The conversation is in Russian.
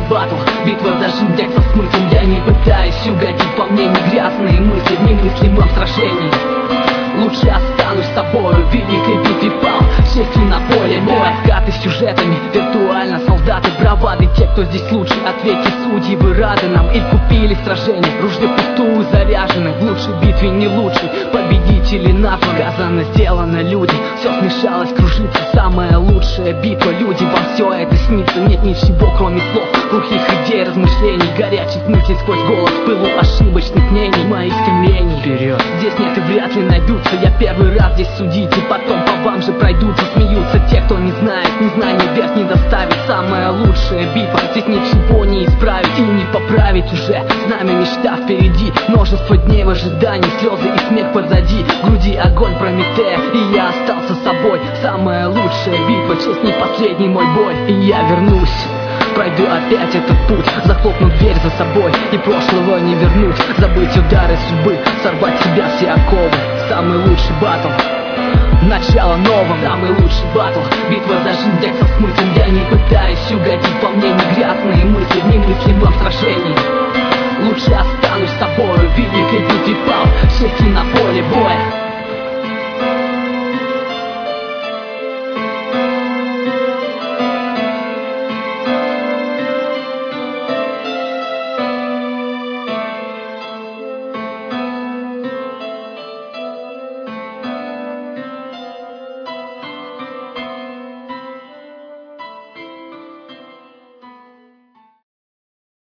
батл, битва за жизнь, текст со смыслом. Я не пытаюсь угодить, по мне не грязные мысли в немыслимом сражении. Лучше останусь с тобою, в великой битве пал честью на поле боя. Откаты с сюжетами, виртуально солдаты бравады. Те, кто здесь лучше, ответьте, судьи, вы рады нам или купили сражение? Ружье пустую заряжены, в лучшей битве не лучший победители названы. Сказано, сделано, люди, все смешалось, кружится. Самая лучшая битва, люди, вам все это снится. Нет ничего, кроме слов, глухих идей, размышлений, горячих мыслей сквозь голос, пылу ошибочных мнений, моих стремлений. Вперед, здесь нет и вряд ли найдутся. Я первый раз здесь судить, и потом по вам же пройдутся. Смеются те, кто не знает, незнание вверх не доставит. Самая лучшая битва, здесь ничего не исправить и не поправить уже. Знамя, мечта впереди, множество дней в ожидании, слезы и смех позади, в груди огонь Прометея, и я остался собой. Самая лучшая битва, честь не последний мой бой, и я вернусь. Пройду опять этот путь, захлопну дверь за собой, и прошлого не вернуть. Забыть удары судьбы, сорвать с себя все оковы. Самый лучший батл, начало новым. Самый лучший батл, битва за жизнь, текст со смыслом. Я не пытаюсь угодить, по мне не грязные мысли в немыслимом сражении. Лучше останусь с тобою, в великой битве пал честью на поле боя.